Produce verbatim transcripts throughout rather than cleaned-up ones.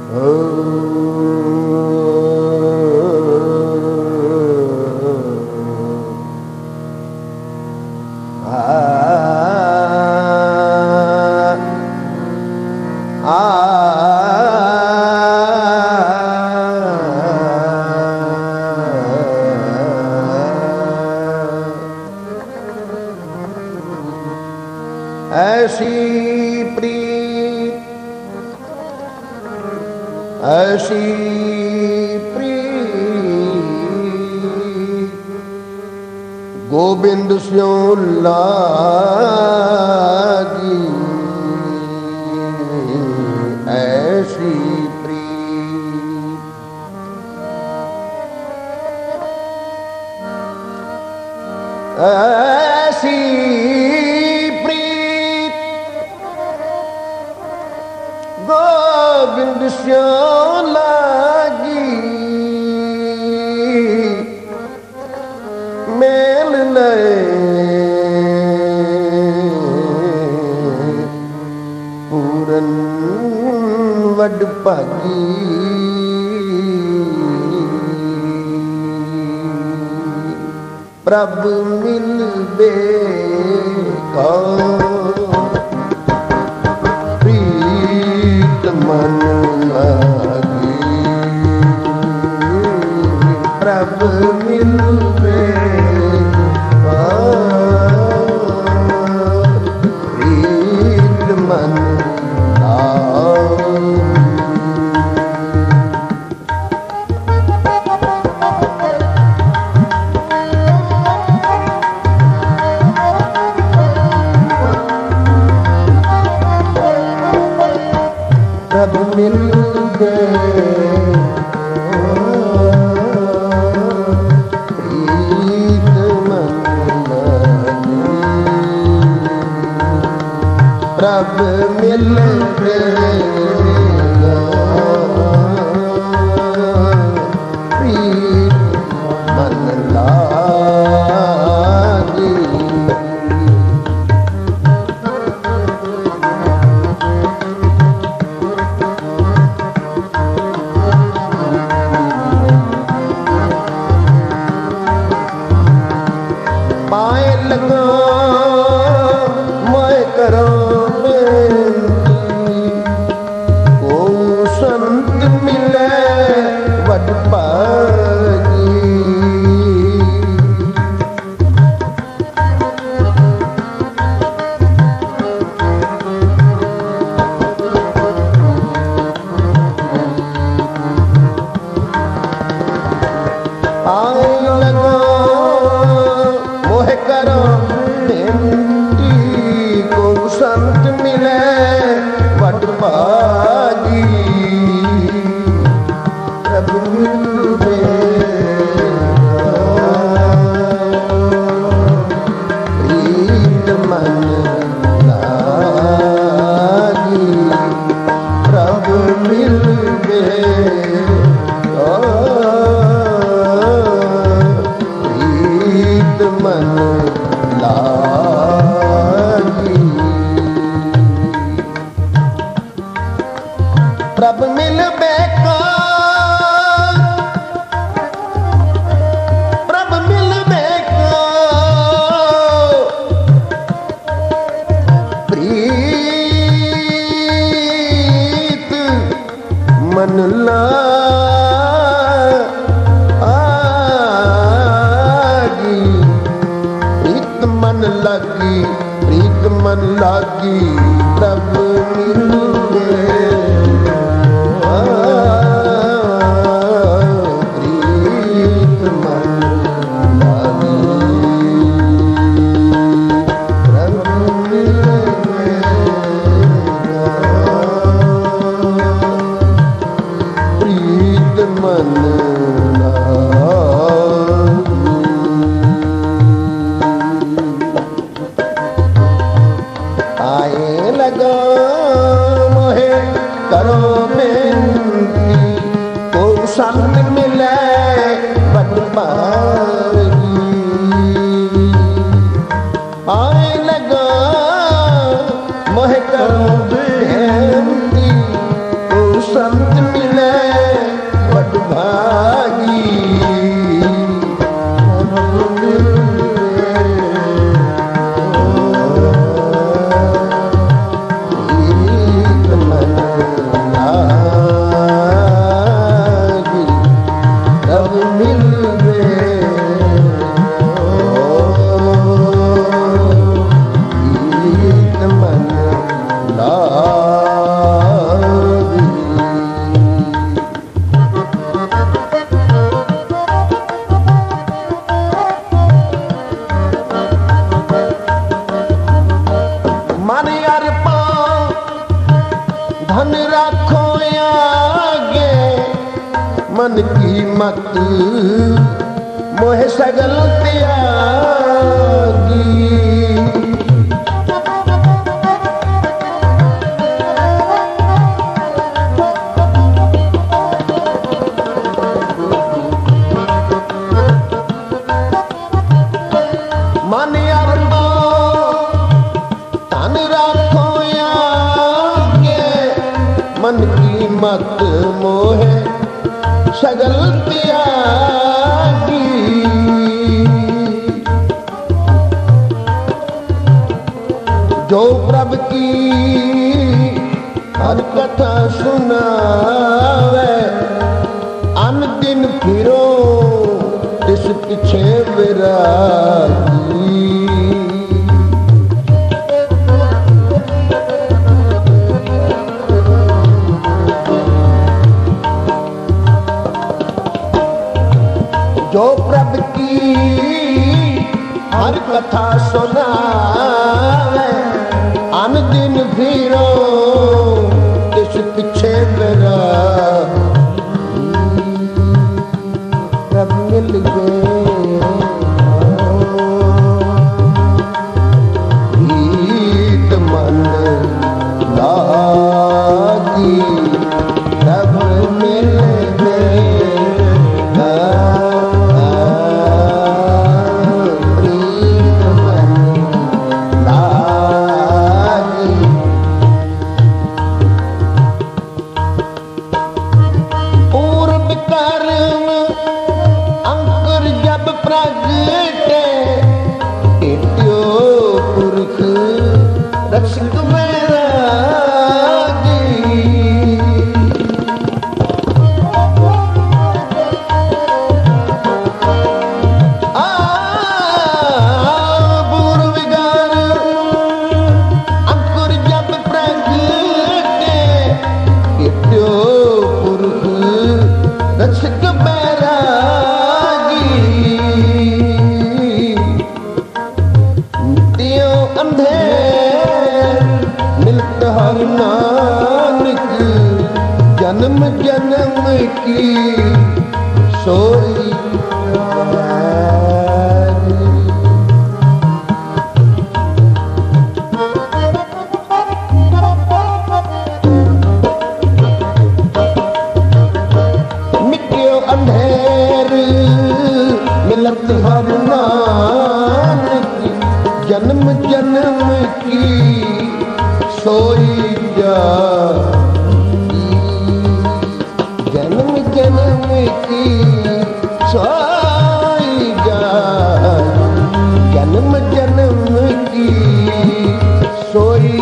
ऐसी प्रीत ऐसी प्रीत गोविंद स्यों लागी, ऐसी प्रीत ऐसी गोविंद स्यों लागी, मेल लए पूरन वड भागी। प्रभ मिलबे का मन लागी, प्रभ मिलबे प्रीत मन लागी। प्रभ मिल गए प्रीत मन लागी, प्रभ मिल गए प्रीत मन लागी। पाए लगा मैं करो बेनती, को संत मिले वड भागी। पाए लगा मोह करो बेनती, को संत मिले वड भागी। प्रभ मिलबे प्रीत मन लागी, प्रभ मिलबे मन लागी। प्रभ मिलबे का प्रभ मिलबे का प्रीत मन लागी, प्रीत मन लागी, प्रीत मन लागी। प्रभ मिलबे प्रीत मन लागी, प्रभ मिलबे प्रीत मन आए लगा मोहे करो बेनती, को संत मिले वड भागी। आए लगा मोहे करो बेनती, को संत मिले धन राखो आगे मन की मत मोह सगल त्यागी। मन अरबो धन राखो आगे मन की मत मोह सगल त्यागी। जो प्रभु की हर कथा सुनावे अन दिन फिरो इस पीछे विरागी। जो प्रभु की हर कथा सुनावे अन दिन फिरो इस पीछे विरागी। प्रभु मिल गए गीत मन लागी। प्रभु मिल गए रक्षक मेरा पूर्व विगार अंकुर जब प्रगटे इत्यो पुरुष रक्षक मेरा नित्यो अंधेर मिलत हर नानक जन्म जन्म की सोई मिट्यो अंधेर मिलत हर नानक जन्म जन्म की सोई जागी। जन्म जन्म की सोई जागी। जन्म जन्म की सोई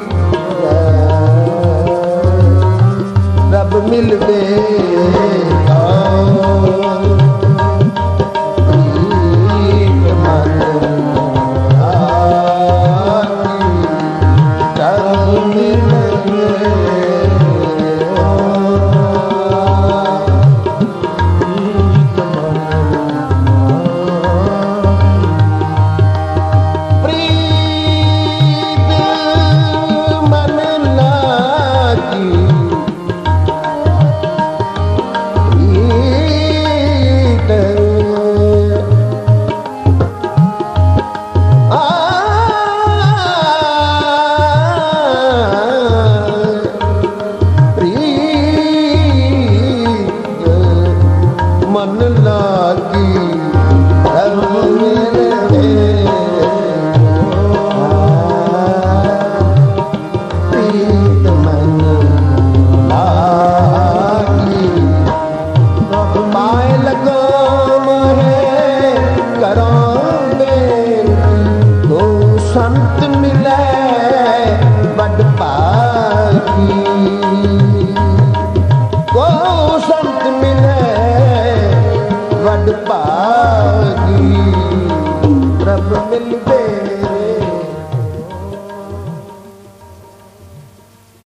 जागी। रब मिलवे मन लागी प्रीत मन लागी। पाए लगो मोहे करो बेनती तो संत मिले बड़ पागी।